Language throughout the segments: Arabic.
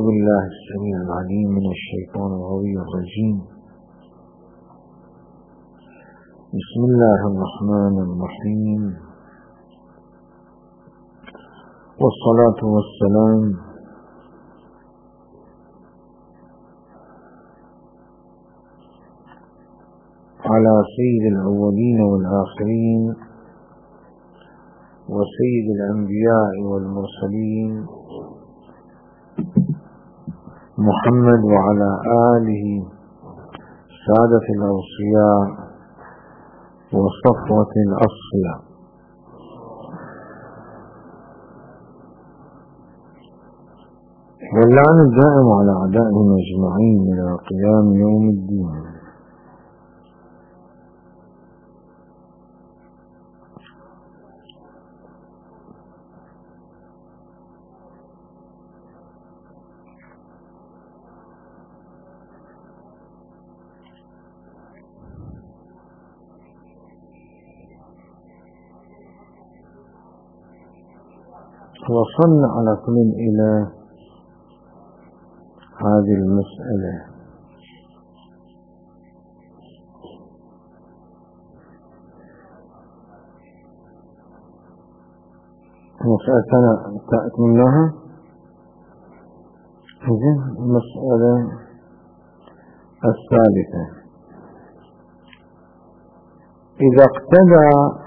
بالله السميع العليم من الشيطان الغوي الرجيم. بسم الله الرحمن الرحيم، والصلاة والسلام على سيد الأولين والآخرين وسيد الأنبياء والمرسلين محمد وعلى آله سادة الأوصياء وصفوة الأصفياء. واللعن الدائم على أعدائهم أجمعين إلى قيام يوم الدين. وصلنا على كل إلى هذه المسألة. مسألة تأتمناها. المسألة الثالثة: إذا اقتدى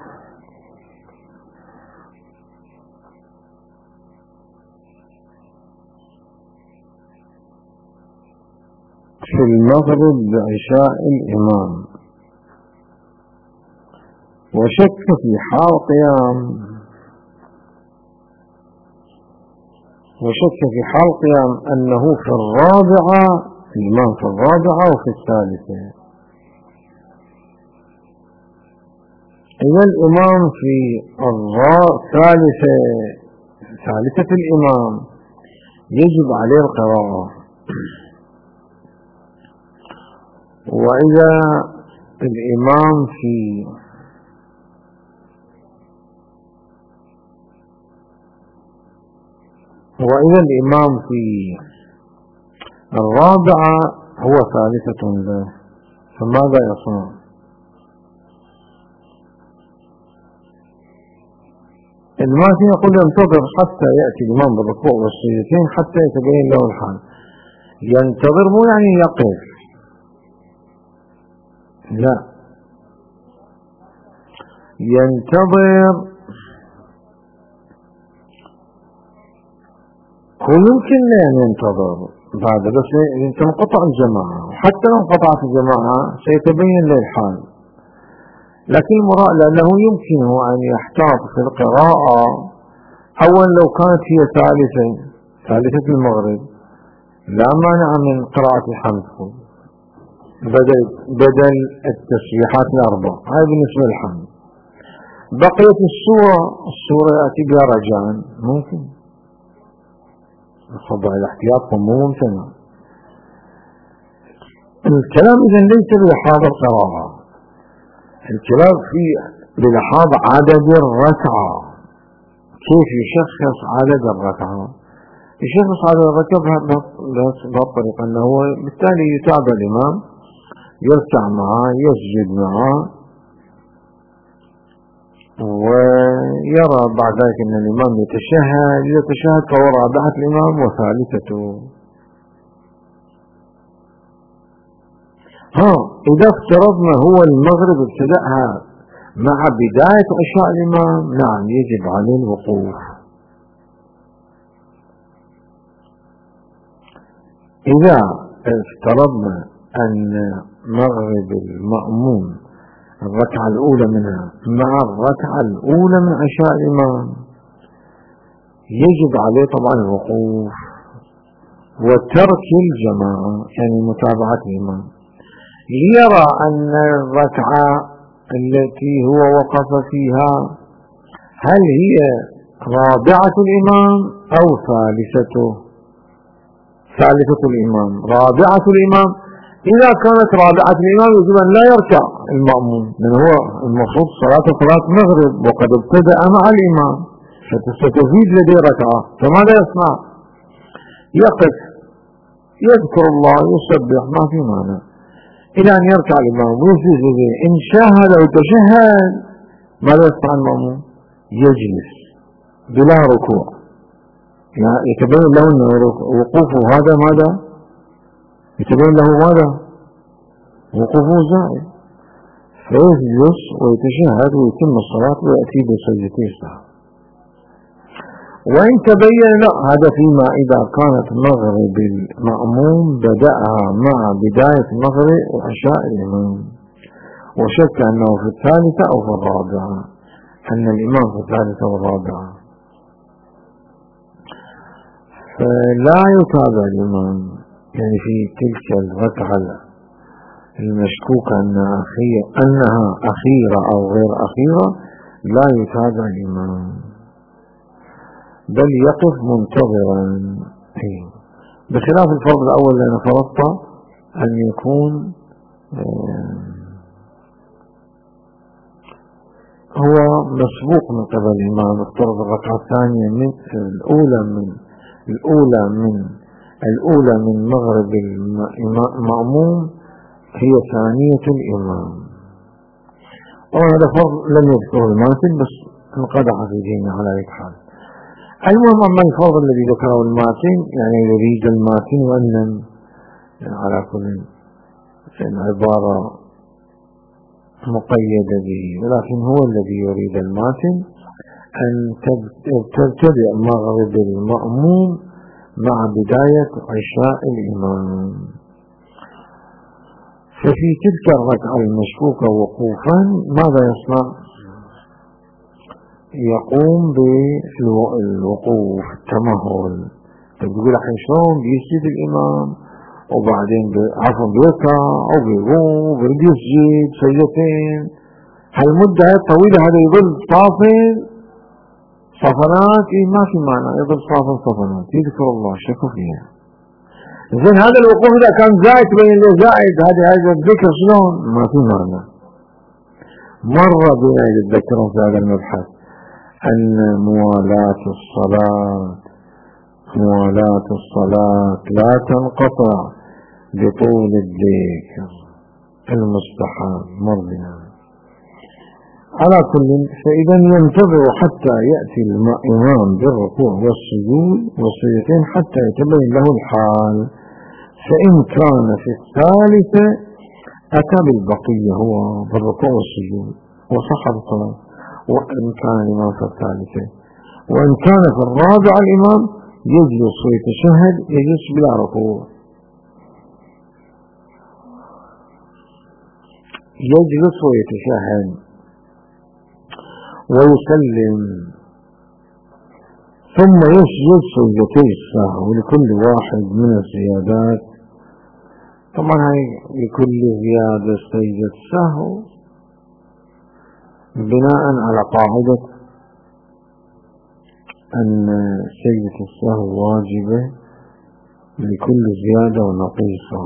في المغرب بعشاء الإمام وشك في حال قيام أنه في الرابعة، الإمام في الرابعة وفي الثالثة. إذا الإمام في ثالثة الإمام يجب عليه القراءة، وإذا الإمام في الرابعة هو ثالثة له، فماذا يصنع؟ الماتي يقول ينتظر حتى يأتي الإمام بالركوع والسجدتين حتى يتبين له الحال. ينتظر مو يعني يقف، لا، ينتظر. هو يمكن أن ينتظر بعد، بس تنقطع الجماعة، وحتى لو انقطعت الجماعة سيتبين له الحال. لكن المراد لأنه يمكنه أن يحتاط في القراءة. أولا لو كانت هي ثالثة المغرب لا مانع من قراءة الحمد بدل التسبيحات الأربع، هاي بالنسبة للحمد. بقية السورة يأتي بها رجعا، ممكن الخضع الاحتياط مو ممتنع. الكلام إذن ليس بلحاظ القراءة، الكلام بلحاظ عدد الركعة. كيف يشخص عدد الركعة؟ يشخص عدد الركعة بهالطريقة أنه هو بالتالي يتابع الإمام، يركع معه، يسجد معه، ويرى بعد ذلك أن الإمام يتشهد فهو رابعة الإمام وثالثته. إذا افترضنا هو المغرب ابتدأها مع بداية عشاء الإمام، نعم يجب عليه الوقوف. إذا افترضنا أن مغرب المأموم الركعة الأولى منها مع الركعة الأولى من عشاء الإمام، يجب عليه طبعا الوقوف وترك الجماعة، يعني متابعة الإمام، ليرى أن الركعة التي هو وقف فيها هل هي رابعة الإمام أو ثالثة الإمام. رابعة الإمام، إذا كانت رابعة الإمام يجب أن لا يركع المأموم، لأن هو المفروض صلاة مغرب وقد ابتدأ مع الإمام، ستزيد لديه ركعة، فماذا يصنع؟ يقف يذكر الله يسبح ما في معنى إلى أن يركع الإمام ويسجد. إن شاهد وتشهد ماذا يصنع المأموم؟ يجلس بلا ركوع، يعني يتبين له أن وقوفه هذا ماذا؟ يتبين له ماذا؟ وقوفه زائد، فيجلس ويتشهد ويتم الصلاة ويأتي بسجدتي السهو. وإن تبين لا، هذا فيما إذا كانت مغرب المأموم بدأها مع بداية مغرب وعشاء الإمام، وشك أنه في الثالثة أو في الرابعة، أن الإمام في الثالثة والرابعة، فلا يتابع الإمام يعني في تلك الركعة المشكوك أنها أخيرة أو غير أخيرة، لا يتابع الإمام بل يقف منتظرا، بخلاف الفرض الأول لأن فرضت أن يكون هو مسبوق من قبل الإمام. افترض الركعة الثانية من الأولى من مغرب المأموم هي ثانية الإمام، وهذا فرض لم يذكره الماتن بس انقدح في دينه على أي حال. المهم أما الفرض الذي ذكره الماتن يعني يريد الماتن وأن لم على كل العبارة مقيدة به، ولكن هو الذي يريد الماتن أن تبتدئ مغرب المأموم مع بداية عشاء الإمام. ففي تلك الركعة المشكوكة وقوفا ماذا يصنع؟ يقوم بالوقوف التمهل. تقول الحين شلون بيسجد الإمام وبعدين بيركع أو بيقوم وبيسجد سجدتين، هالمدة الطويلة هذا يظل صافنات ما في معنى، يظل صافنات يذكر الله شكو فيها. زين هذا الوقوف إذا كان زائد بين اللي زائد هذا الذكر شلون؟ ما في معنى. مرة بنا يتذكرون في هذا المبحث أن موالاه الصلاة لا تنقطع بطول الذكر المستحب مرضنا. على كل فإذا ينتظر حتى يأتي الإمام بالركوع والسجود والسجدتين حتى يتبين له الحال، فإن كان في الثالثة أتى بالبقية هو بالركوع والسجود وصحت الصلاة، وإن كان الإمام في الثالثة، وإن كان في الرابعة الإمام يجلس ويتشهد، يجلس بلا ركوع، يجلس ويتشهد ويسلم، ثم يسجد سجدتي السهو لكل واحد من الزيادات. طبعا هاي لكل زيادة سجدة السهو بناء على قاعدة أن سجدة السهو واجبة لكل زيادة ونقيصة،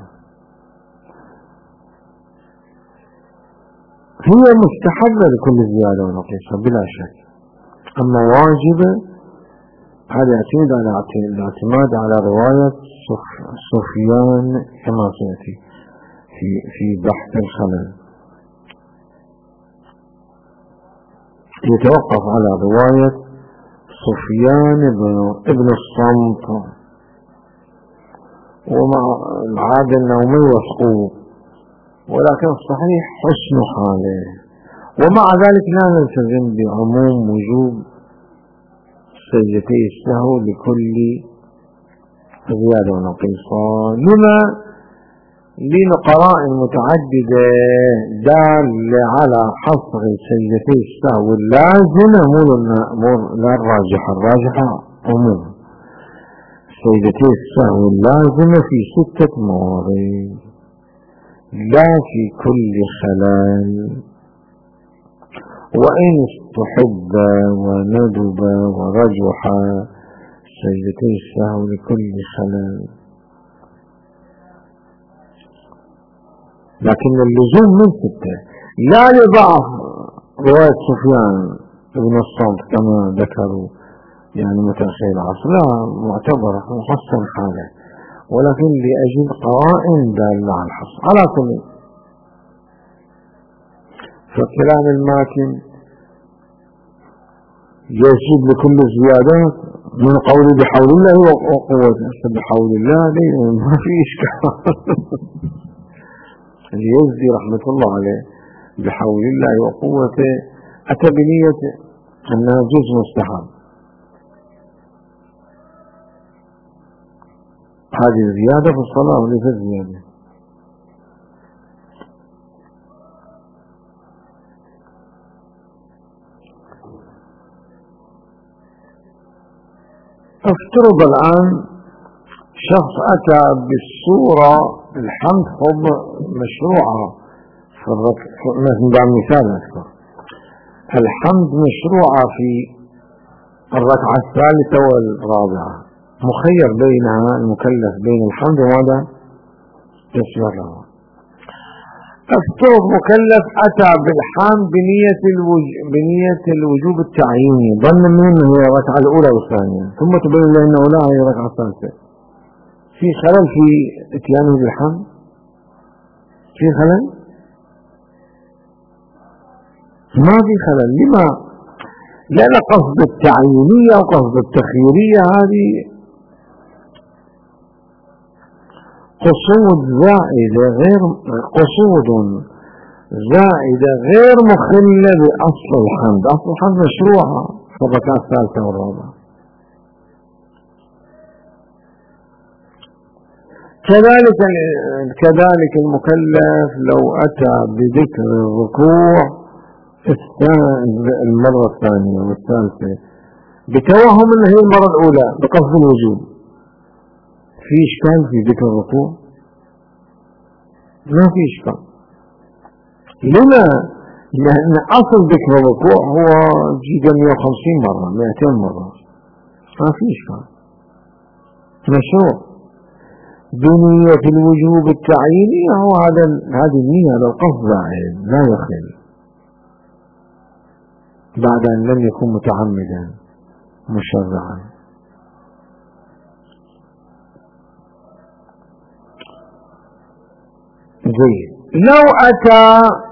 هي مستحبة لكل زيادة ونقيصة بلا شك، أما واجبة هذا يعتمد على الاعتماد على رواية سفيان كما سيأتي في بحث الخلل، يتوقف على رواية سفيان ابن الصمت، ومع العادة أنه من يوثقوه، ولكن الصحيح حسن حاله، ومع ذلك لا نلتزم بعموم وجوب سجدتي السهو لكل زيادة ونقيصة. لما؟ لقرائن متعددة دالة على حصر سجدتي السهو اللازمة مو لا الراجحة عموم سجدتي السهو اللازمة في 6 مواضع لا في كل خلال، وإن استحب وندب ورجح سجدتي السهو لكل خلال، لكن اللزوم من 6 لا يضعف رواية سفيان ابن الصمت كما ذكروا يعني متأخر العصر، لا معتبرة محسن حاله، ولكن لأجل قرائن دالة على الحصر. على كل فالكلام الماكن يجب لكل الزيادات من قول بحول الله وقوته. بحول الله ما في إشكال. اليزدي رحمة الله عليه بحول الله وقوته أتى بنية أنها جزء مستحب. هذه الزيادة في الصلاة وليس زيادة. افترض الآن شخص أتى بالسورة الحمد مشروعة في مثلا مثال أذكر الحمد مشروعة في الركعة الثالثة والرابعة، مخير بينها المكلف بين الحمد وماذا يسمعها. افترض مكلف أتى بالحمد بنية الوجوب التعييني، ظن منه هي الركعة الأولى والثانية، ثم تبين له أنه لا هي الركعة الثالثة. في خلل في اتيانه بالحمد؟ في خلل؟ ما في خلل. لما؟ لأن قصد التعيينية وقصد التخييرية هذه قصود زائدة غير مخلة بأصل الحمد. أصل الحمد مشروعة في الركعة الثالثة والرابعة. كذلك المكلف لو أتى بذكر الركوع المرة الثانية والثالثة بتوهم أنه هي المرة الأولى بقصد الوجوب، في إشكال في ذكر الركوع؟ ما في إشكال. لما؟ لأن أصل ذكر الركوع هو جيدا 150 مرة 200 مرة، ما في إشكال. مشروع بنية الوجوب التعييني هو هذه النية، هذا القصد زائد لا يخل بعد أن لم يكن متعمدا مشرعا. جيد. لو أتى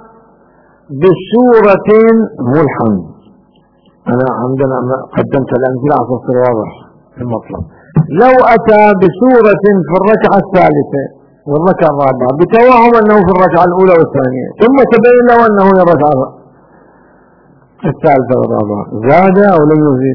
بسورة مو الحمد، أنا عندنا قدمت الأمثلة على الصورة واضح في المطلب. لو أتى بسورة في الركعة الثالثة والركعة الرابعة بتوهم أنه في الركعة الأولى والثانية، ثم تبين له أنه في الركعة الثالثة والرابعة، زاد أو لم يزيد؟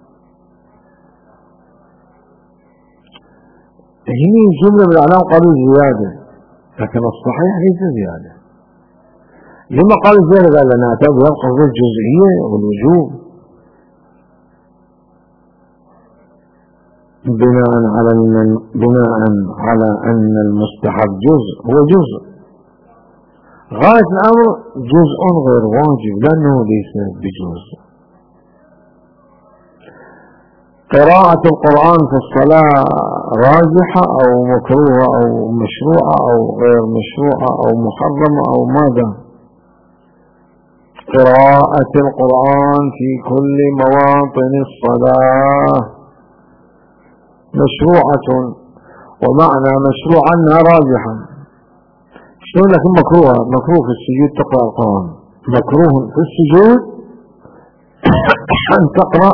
هنا جملة من الأعلام قالوا زيادة، لكن الصحيح ليس زيادة. لما قال زيادة؟ قال لنا أتى بقصد الجزئية والوجوب بناء على أن المستحب جزء هو جزء، غاية الأمر جزء غير واجب لأنه ليس بجزء. قراءة القرآن في الصلاة راجحة أو مكروهة أو مشروعة أو غير مشروعة أو محرمة أو ماذا؟ قراءة القرآن في كل مواطن الصلاة مشروعة، ومعنى مشروع أنها راجحة. شلون لكن مكروه؟ مكروه في السجود تقرأ القرآن، مكروه في السجود أن تقرأ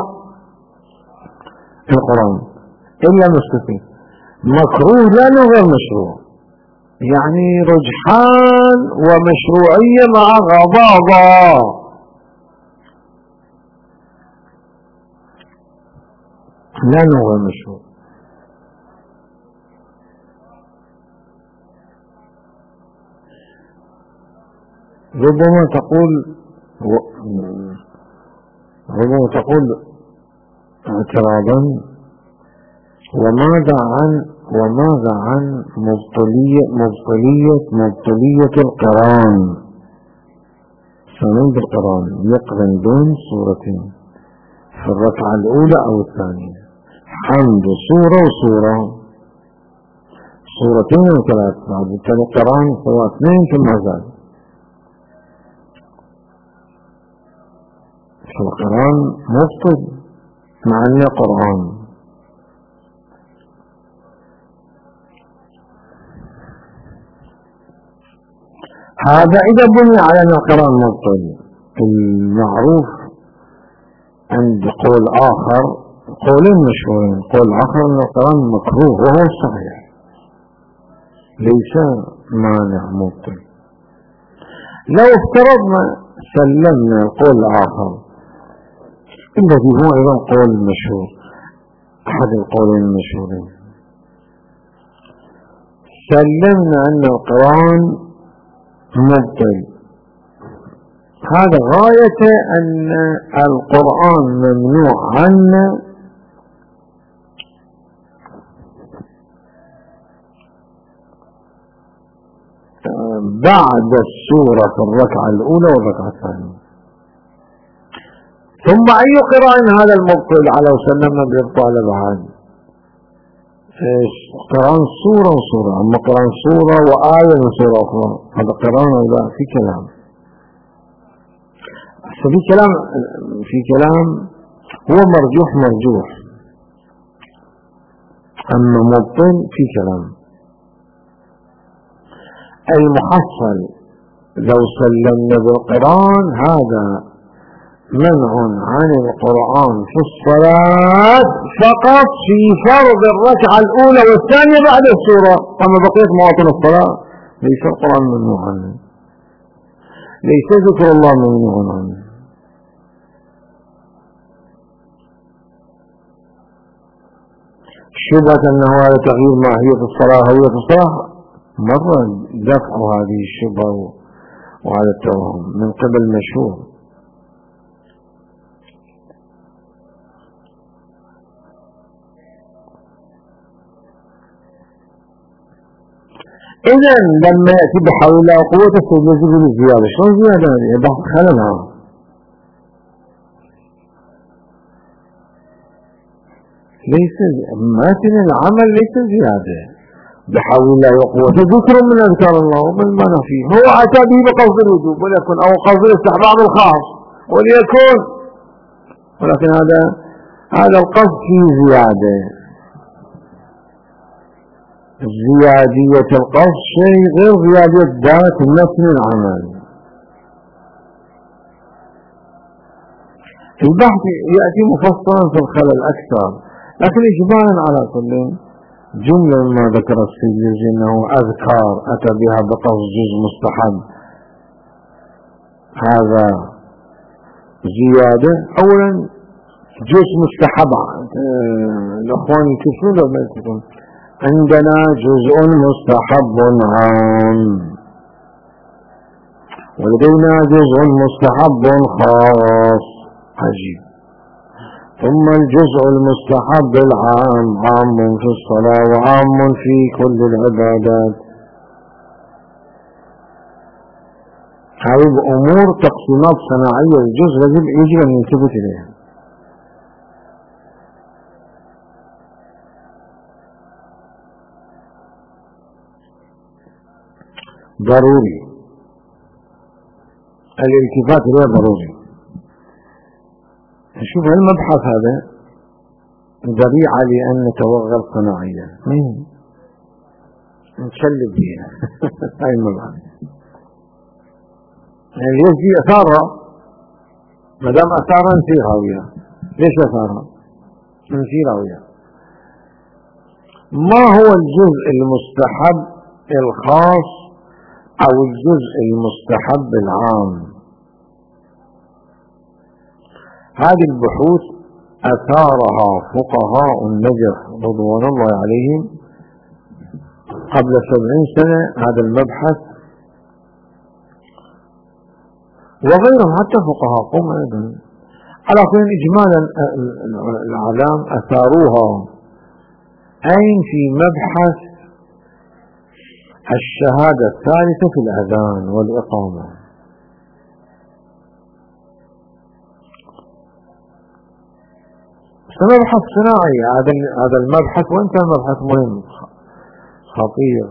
القرآن إلا مستثنى. مكروه لأنه غير مشروع، يعني رجحان ومشروعية مع غضاضة. لأنه غير مشروع. ربما تقول اعتراضا وماذا عن مبطلية القران؟ سنن بالقران يقرن بين صورتين في الركعة الأولى أو الثانية، حمد صورة وصورة، صورتين وثلاث، بعد بالتالي القران سواء اثنين ثم زاد. القرآن مبطل مع أنه قرآن. هذا إذا بني على أن القرآن مبطل. المعروف عند قول آخر، قولين مشهورين، قول آخر أن القرآن مكروه وهو الصحيح ليس مانع مبطل. لو افترضنا سلمنا القول الآخر الذي هو أيضا قول مشهور، أحد القولين المشهورين، سلمنا أن القرآن مبطل، هذا غاية أن القرآن ممنوع عنا بعد السورة في الركعة الأولى والركعة الثانية. ثم أي قراءة هذا المبطل على وسلمنا بإبطال بعد قرآن سورة وسورة، أما قرآن سورة وآية من سورة أخرى هذا قرآن ولا في كلام، في كلام هو مرجوح، أما مبطل في كلام. المحصل لو سلمنا بالقرآن هذا منع عن القرآن في الصلاة فقط في فرض الركعة الأولى والثانية بعد السورة، أما بقية مواطن الصلاة ليس القرآن ممنوع عنه، ليس ذكر الله ممنوع عنه. شبهة أنه هذا تغيير ماهية الصلاة هوية الصلاة، مرة دفع هذه الشبهة وهذا التوهم من قبل مشهور. إذا لما يأتي بحول الله وقوة يجب الزيادة، شلون زيادة؟ بحث خللها. ليس ماتن العمل ليس زيادة، بحول الله وقوة ذكر من أذكار الله ومن ما نفيه، هو أتى به بقصد الوجوب وليكن أو قصد الاستحباب الخاص وليكن، ولكن هذا القصد فيه زيادة. زيادية القصد شيء غير زيادة ذات متن العمل. البحث يأتي مفصلا في الخلل أكثر، لكن إجمالا على كل جملة ما ذكر السيدي أنه أذكار أتى بها بقصد جزء مستحب، هذا زيادة. أولا جزء مستحب، الأخوان يكفون لو ما يكفون، عندنا جزء مستحب عام ولدينا جزء مستحب خاص عجيب. ثم الجزء المستحب العام عام في الصلاة وعام في كل العبادات. هذه أمور تقسيمات صناعية الجزء يجب أن ينتبه إليها. ضروري الالتفات إليه ضروري. شوف المبحث هذا ذريعة لأن نتوغل صناعية نتشلب فيها هاي المبحث يعني يجي أثارها، مدام أثارها نسير هاوية. ليش أثارها؟ نسير هاوية. ما هو الجزء المستحب الخاص أو الجزء المستحب العام؟ هذه البحوث أثارها فقهاء النجف رضوان الله عليهم قبل 70 سنة، هذا المبحث، وغيرهم حتى فقهاء قوم أيضا على كل إجمالا العلام أثاروها أين في مبحث الشهادة الثالثة في الأذان والإقامة. مبحث صناعي هذا المبحث، وإن كان مبحث مهم خطير،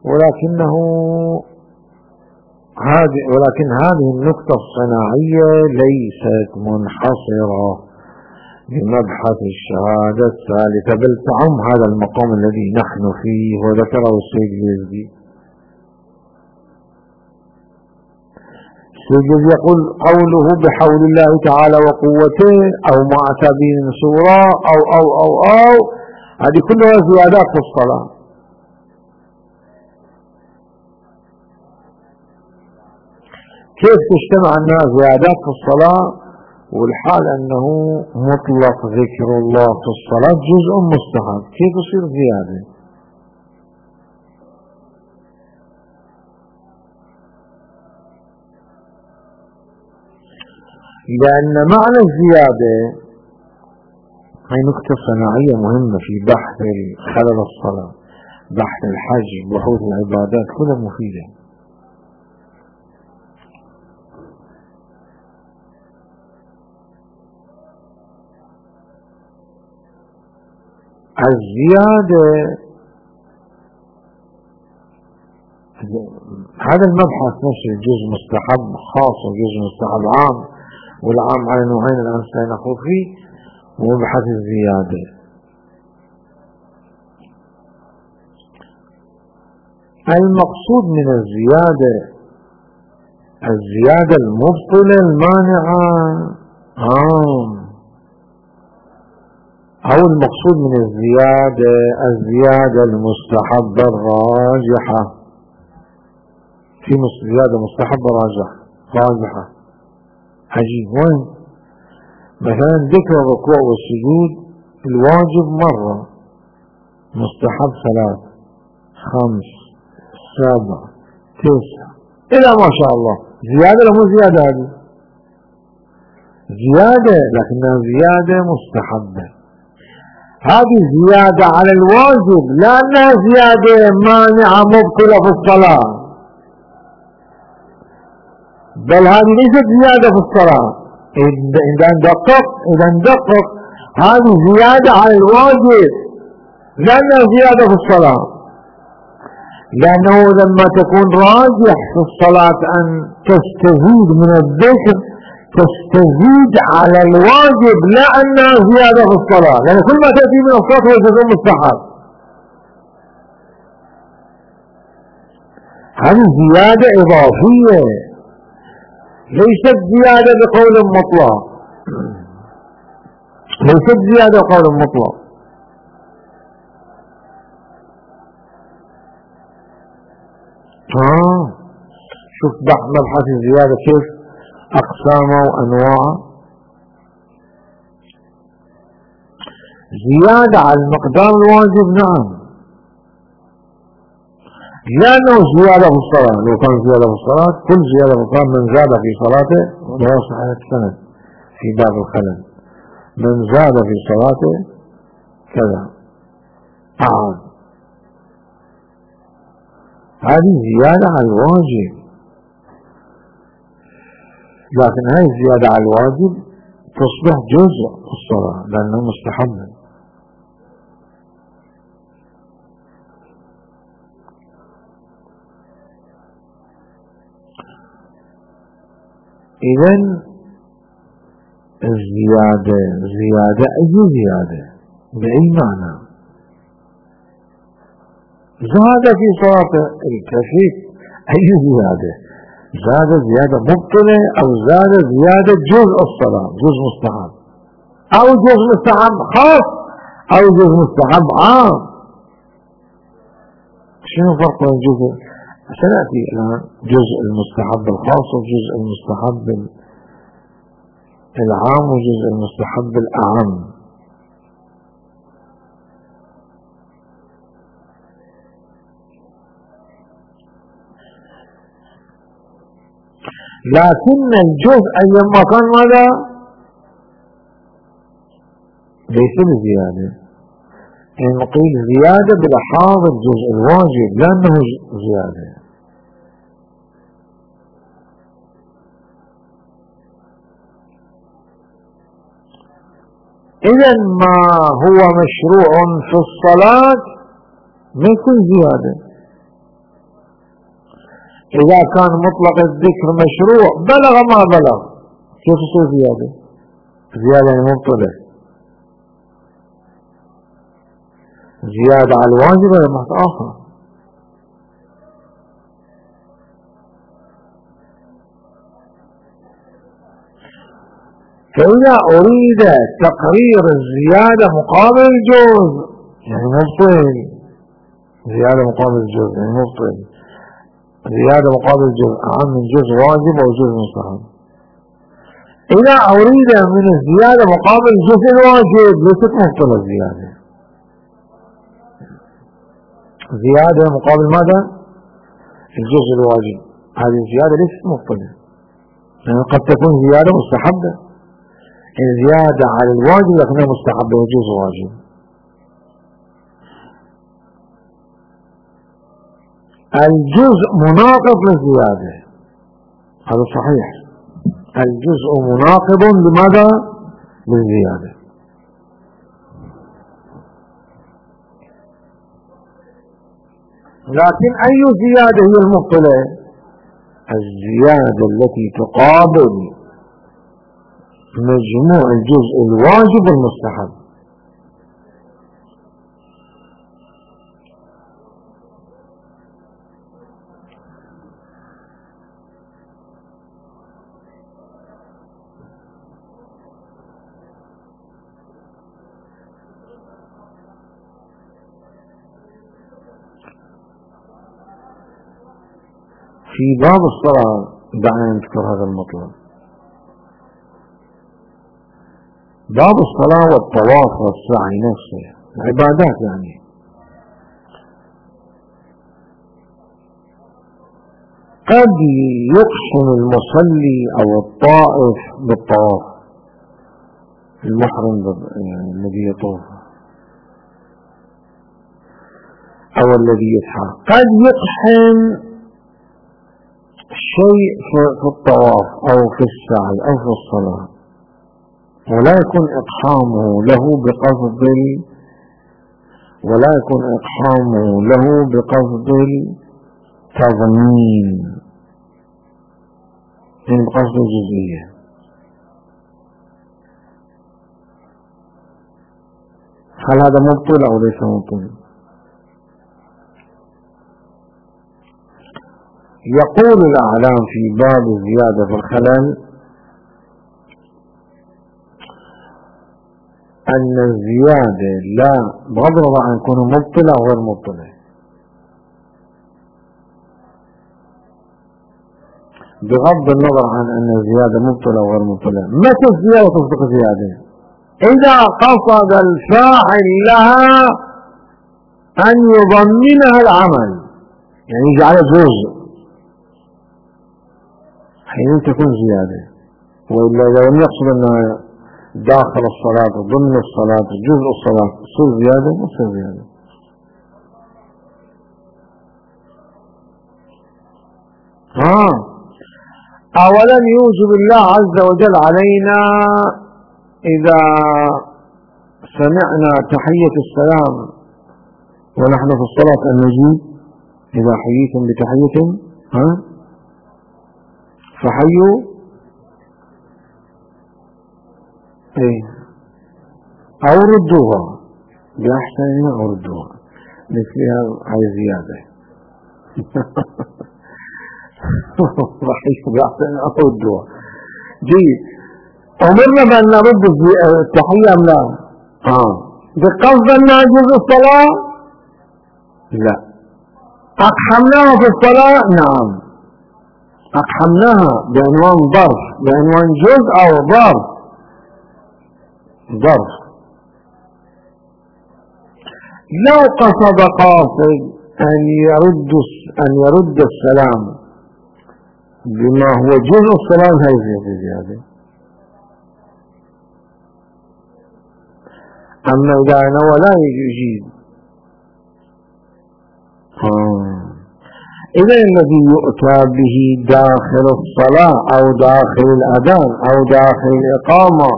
ولكن هذه النقطة الصناعية ليست منحصرة بمبحث الشهادة الثالثة، بل تعم هذا المقام الذي نحن فيه وذكره السيد اليزدي. يجوز يقول قوله بحول الله تعالى وقوته أو ما أتى به من سورة أو هذه كلها زيادات في الصلاة. كيف تجتمع أنها زيادات في الصلاة والحال أنه مطلق ذكر الله في الصلاة جزء مستحب؟ كيف يصير زيادة؟ لأن معنى الزيادة هي نقطة صناعية مهمة في بحث خلل الصلاة، بحث الحج، بحوث العبادات، كلها مفيدة. الزيادة هذا المبحث نفسه جزء مستحب خاص وجزء مستحب عام، والعام على نوعين الآن سنخوض فيه، ومبحث الزيادة. المقصود من الزيادة المبطلة المانعة أو المقصود من الزيادة المستحبة الراجحة. في زيادة مستحبة راجحة عجيب. وين؟ مثلا ذكر الركوع والسجود الواجب مرة، مستحب 3 5 7 9 إلى ما شاء الله. زيادة لا مو زيادة، هذه زيادة لكنها زيادة مستحبة. هذه زيادة على الواجب لأنها زيادة مانعة مبطلة في الصلاة، بل هذه ليست زيادة في الصلاة. إذا ندقق هذه زيادة على الواجب لأنها زيادة في الصلاة، لأنه لما تكون راجح في الصلاة أن تستزيد من الذكر تستزيد على الواجب لأنها زيادة في الصلاة، لأن كل ما تأتي من الصلاة هو جزء مستحب. هذه زيادة إضافية ليست زيادة بقول مطلق، ليست زيادة بقول مطلق. شوف مبحث الزيادة كيف أقسامه وأنواعه. زيادة على المقدار الواجب نعم، لأنه زيادة في الصلاة. لو كان زيادة في الصلاة كل زيادة في الصلاة من زاد في صلاته ولا صحيح السند في باب الخلل، من زاد في صلاته كذا أعاد. هذه زيادة على الواجب، لكن هذه الزيادة على الواجب تصبح جزء في الصلاة لأنه مستحب. إذن الزيادة أي زيادة بأي معنى؟ زاد في صلاته الكفيف أي زيادة؟ زاد زيادة مبطلة أو زاد زيادة جزء الصلاة، جزء مستحب أو جزء مستحب خاص أو جزء مستحب عام. شنو فرق بين الجزء؟ سنأتي الآن جزء المستحب الخاص وجزء المستحب العام وجزء المستحب الأعم. لكن الجزء أيما كان ماذا؟ ليس بزيادة. إن قيل زيادة بلحاظ الجزء الواجب لأنه زيادة. إذن ما هو مشروع في الصلاة ما يكون زيادة. إذا كان مطلق الذكر مشروع بلغ ما بلغ كيف يصير زيادة؟ زيادة مبطلة. زيادة على الواجب هذا بحث آخر. فإذا أريد تقرير الزيادة مقابل الجزء يعني مبطل، زيادة مقابل الجزء يعني مبطل، زيادة مقابل الجزء أعم من جزء واجب أو جزء مستحب. إذا أريد من الزيادة مقابل الجزء الواجب ليست مبطلة الزيادة، زيادة مقابل ماذا؟ الجزء الواجب، هذه الزيادة ليست مبطلة، يعني قد تكون زيادة مستحبة، زيادة على الواجب لكنها مستحبة وجزء واجب. الجزء مناقض للزيادة، هذا صحيح، الجزء مناقض لماذا؟ للزيادة. لكن أي زيادة هي المبطلة؟ الزيادة التي تقابل مجموع الجزء الواجب والمستحب. في باب الصلاة دعنا نذكر هذا المطلب. باب الصلاة والطواف والسعي نفسه العبادات، يعني قد يقسم المصلي أو الطائف بالطواف، المحرم يعني الذي يطوف أو الذي يسعى، قد يقسم شيء في الطواف أو في السعي أو في الصلاة، ولا يكون إقحامه له بقصد التضمين، يعني بقصد الجزئية. هل هذا مبطل أو ليس مبطل؟ يقول الأعلام في باب الزيادة في الخلل أن الزيادة لا بغض النظر عن كونه مبطلة أو غير مبطلة، بغض النظر عن أن الزيادة مبطلة أو غير مبطلة، متى الزيادة تصدق زيادة؟ إذا قصد الفاعل لها أن يضمنها العمل، يعني يجعل جزء، حين تكون زيادة. وإلا إذا لم يقصد أنها داخل الصلاة ضمن الصلاة جزء الصلاة تصير زيادة ما تصير زيادة. أولا يوجب الله عز وجل علينا إذا سمعنا تحية السلام ونحن في الصلاة أن نجيب إذا حييتم بتحية فحيوا أو ردوها بأحسن أو ردوها، مثلها هاي زيادة حيوا بأحسن أو ردوها. جيد، أمرنا بأن نرد التحية أم لا؟ بقصد أنها جزء الصلاة؟ لا. أقحمناها في الصلاة؟ نعم، أقحمناها بعنوان ظرف، بعنوان جزء أو ظرف. لو قصد قاصد أن يرد السلام بما هو جزء السلام هذه زيادة. أما إذا نوى لا يجيب. إذا الذي يؤتى به داخل الصلاة أو داخل الأذان أو داخل الإقامة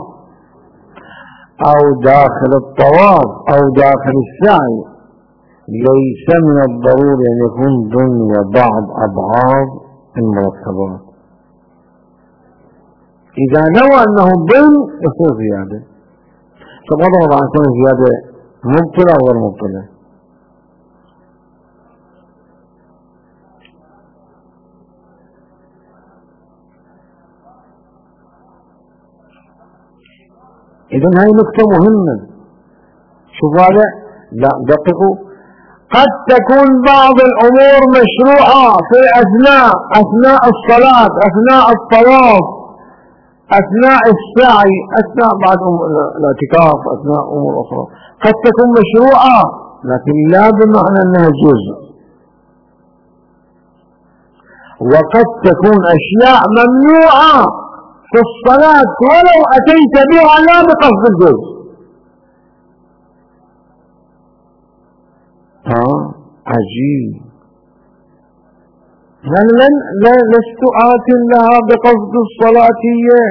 أو داخل الطواف أو داخل السعي ليس من الضروري أن يكون ضمن بعض أبعاد المرتبات. إذا نوى أنه ضمن يصير زيادة، فبغض النظر عن كون زيادة مبطلة أو غير مبطلة. إذن هاي نقطة مهمة. شوف هذا، لا دققوا، قد تكون بعض الأمور مشروعة في أثناء الصلاة، أثناء الطواف، أثناء السعي، أثناء بعض الاعتكاف، أثناء أمور أخرى قد تكون مشروعة، لكن لا بمعنى أنها جزء. وقد تكون أشياء ممنوعة في الصلاة ولو أتيت بها لا بقصد الجزء. عجيب. لست آت لها بقصد الصلاة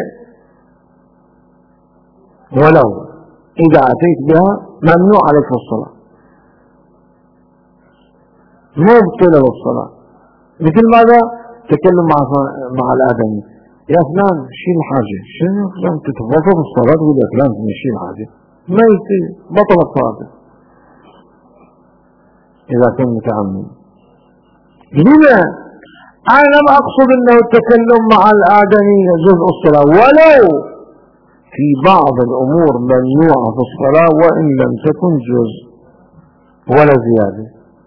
ولو إذا أتيت بها ممنوع عليك الصلاة، مبطلة بالصلاة. مثل ماذا؟ تكلم مع الآدمي، يا فلان شيل الحاجة، شنو فلان تتوقف الصلاة تقول يا فلان شيل الحاجة، ما يصير، بطلت صلاته إذا كان متعمد. لذا أنا لم أقصد أنه التكلم مع الآدمي جزء الصلاة، ولو في بعض الأمور ممنوعة في الصلاة وإن لم تكن جزء ولا زيادة.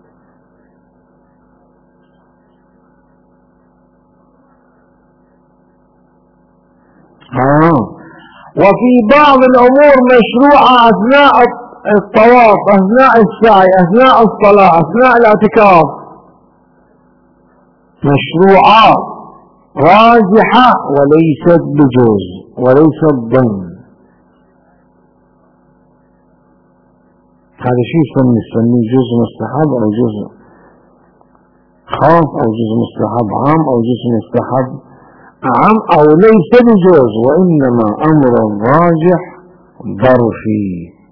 وفي بعض الأمور مشروعة أثناء الطواف، أثناء السعي، أثناء الصلاة، أثناء الاعتكاف، مشروعة راجحة وليست بجزء وليست ضمن. هذا شيء يسمي جزء مستحب أو جزء خاص أو جزء مستحب عام أو جزء مستحب عام أو ليس بجزء، وإنما أمر راجح ظرفي.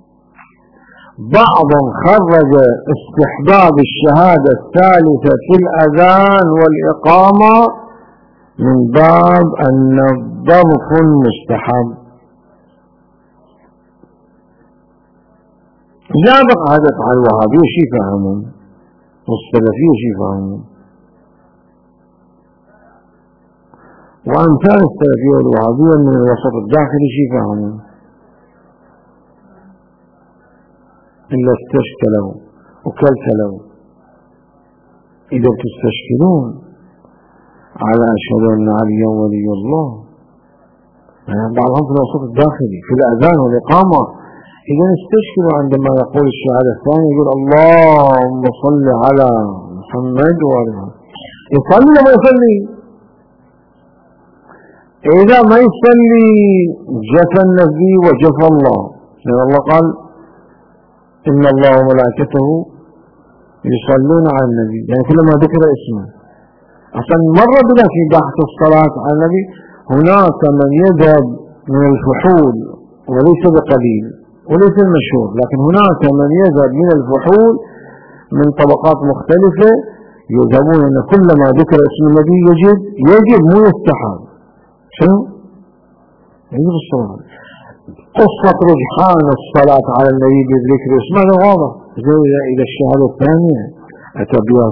بعض خرج استحباب الشهادة الثالثة في الأذان والإقامة من باب أن الظرف مستحب. لا بقى هذا على الوهابية شيء فهمون والسلفية شيء فهمون وأمثال السلفية والوهابية من الوسط الداخلي شيء فهمون، إلا استشكلوا وكلكلوا. إذا تستشكلون على أشهد أن عليا ولي الله، بعضهم في الوسط الداخلي في الأذان والإقامة، إذا استشكلوا عندما يقول الشهادة الثانية يقول اللهم صل على محمد وعلى يصلي ولا ما يصلي؟ إذا ما يصلي جفى النبي وجفى الله، لأن الله قال إن الله وملائكته يصلون على النبي، يعني كلما ذكر اسمه. أصلا مر بنا في بحث الصلاة على النبي هناك من يذهب من الفحول وليس بقليل وليس المشهور، لكن هناك من يذهب من الفحول من طبقات مختلفة يذهبون أن كلما ذكر اسم النبي يجب مو يستحب. شنو؟ يجب الصلاة. قصة رجحان الصلاة على النبي بذكر اسمه هذا واضح. إلى الشهادة الثانية أتى بها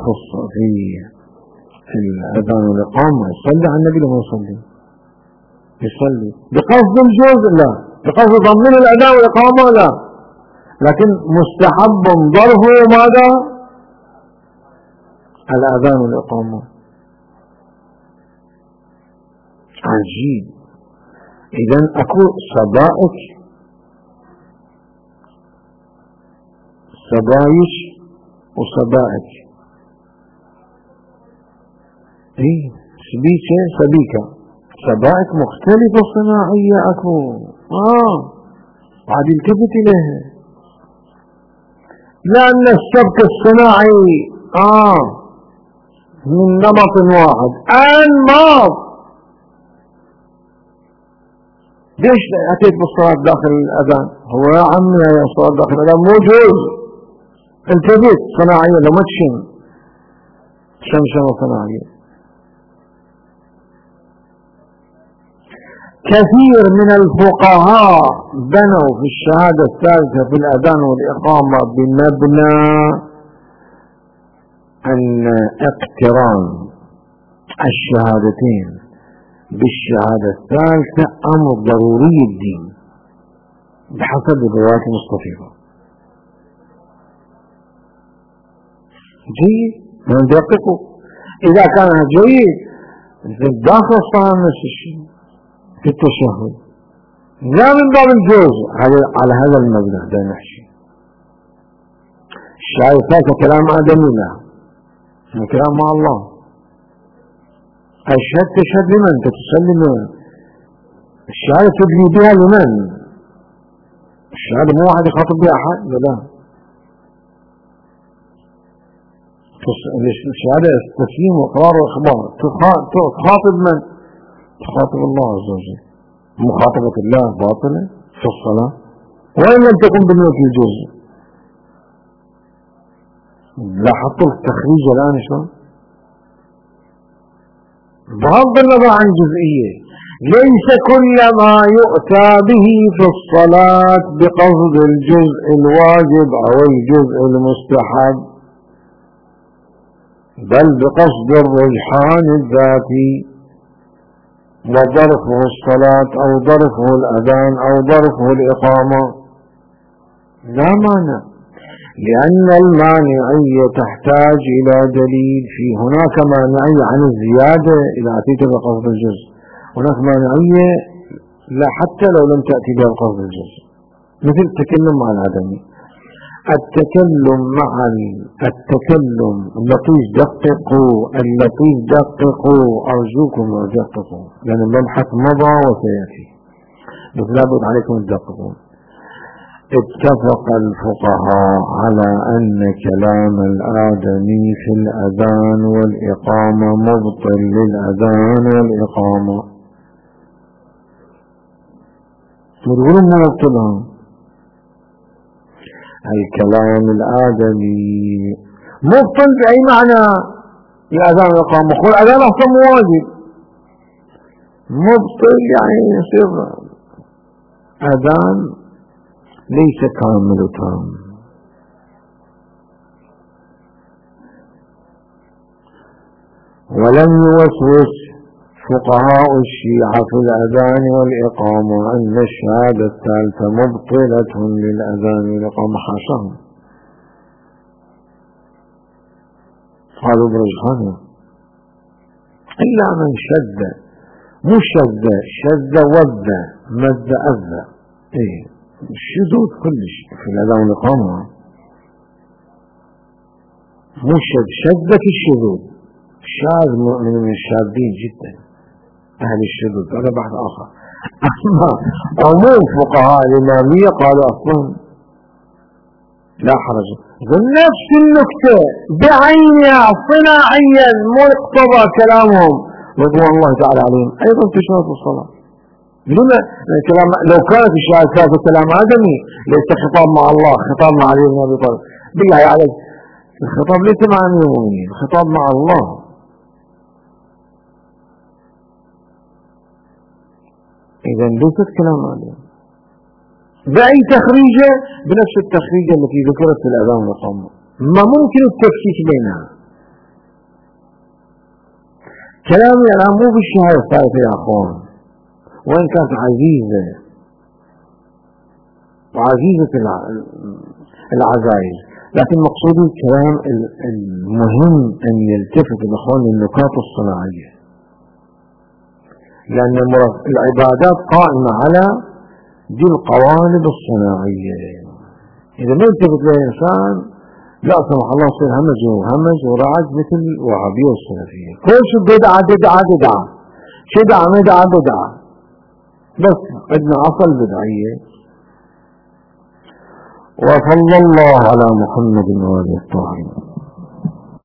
في الأذان والإقامة يصلي على النبي لما يصلي يصلي بقصد الجزء لا، بقصد ضمن الأذان والإقامة لا، لكن مستحب ظرفه ماذا؟ الأذان والإقامة. عجيب. إذن أكو سبايش وسبائك. سبيكة سبائك مختلفة صناعية أكو عاد التفت إليها، لأن السبك الصناعي من نمط واحد أنماط. ليش أتيت بالصلاة داخل الأذان؟ هو يا عمي يا الصلاة داخل الأذان مو جوز، التفت صناعية لما تشم شمشمة صناعية. كثير من الفقهاء بنوا في الشهادة الثالثة في الأذان والإقامة بمبنى أن اقتران الشهادتين بالشهادة الثالثة أمر ضروري الدين. بحسب الروايات المستفيضة. جيد، ندققه. إذا كان جيد داخل الصلاة نفس الشيء في التشهد، لا من باب الجوز على هذا المبنى ده نحكي. الشاهد هذا كلام آدمي، لا كلام مع الله. أشهد تشهد لمن؟ تسلم لمن؟ الشهادة تبني بها لمن؟ الشهادة مو واحد يخاطب بها أحد، لا. الشهادة تسليم وإقرار وإخبار. تخاطب من؟ تخاطب الله عز وجل. مخاطبة الله باطلة في الصلاة وإن لم تكن بالنية الجزء. لاحظتوا التخريج الآن شلون؟ بغض النظر عن جزئية، ليس كل ما يؤتى به في الصلاة بقصد الجزء الواجب أو الجزء المستحب، بل بقصد الرجحان الذاتي وظرفه الصلاة أو ظرفه الأذان أو ظرفه الإقامة لا مانع، لأن المانعية تحتاج إلى دليل. في هناك مانعية عن الزيادة إذا أتيت بقصد الجزء، هناك مانعية لا حتى لو لم تأتي بقصد الجزء، مثل التكلم مع العدمي. التكلم مع التكلم اللطيف، دققوا أرجوكم دققوا، لأن المبحث مضى وسيأتي، بس لابد عليكم تدققون. اتفق الفقهاء على أن كلام الآدمي في الأذان والإقامة مبطل للأذان والإقامة. تقولون ما مبطلهم؟ الكلام الآدمي مبطل بأي معنى؟ الأذان والإقامة. قل الأذان أصلا واجب، مبطل يعني يصير أذان ليس كامل تام. ولم يوسوس فقهاء الشيعة في الأذان والإقامة أن الشهادة الثالثة مبطلة للأذان والإقامة، حاشاهم، قالوا برجحانها، إلا من شذ، مش شذ وذ مد أذى، الشذوذ كلش في الأذان والإقامة، مش شذ في الشذوذ، الشاذ من الشاذين جدا أهل الشذوذ، هذا بحث آخر. أما عموم فقهاء الإمامية قالوا أصلا لا حرج. نفس النكتة بعينها صناعيا مقتضى كلامهم رضوان الله تعالى عليهم أيضا تشهد الصلاة. لما كلام لو كانت الشهادة كلام آدمي ليس خطاب مع الله، خطاب مع علي بن أبي طالب، بالله عليك الخطاب ليس مع أمير المؤمنين، الخطاب مع الله. إذا ليست كلام آدمي. بأي تخريجة؟ بنفس التخريجة التي ذكرت في الأذان والإقامة، ما ممكن التفكيك بينها. كلامي الآن مو بالشهادة الثالثة يا أخوان، وإن كانت عزيزة وعزيزة العزائز، لكن مقصودي الكلام المهم أن يلتفت الأخوان للنقاط الصناعية، لأن العبادات قائمة على دي القوالب الصناعية. إذا ما يلتفت للإنسان لا سمح الله يصير همج ورعج مثل الوهابية والسلفية، كل شيء بدعة بس عندنا أصل بدعية. وصلى الله على محمد وآله الطاهرين.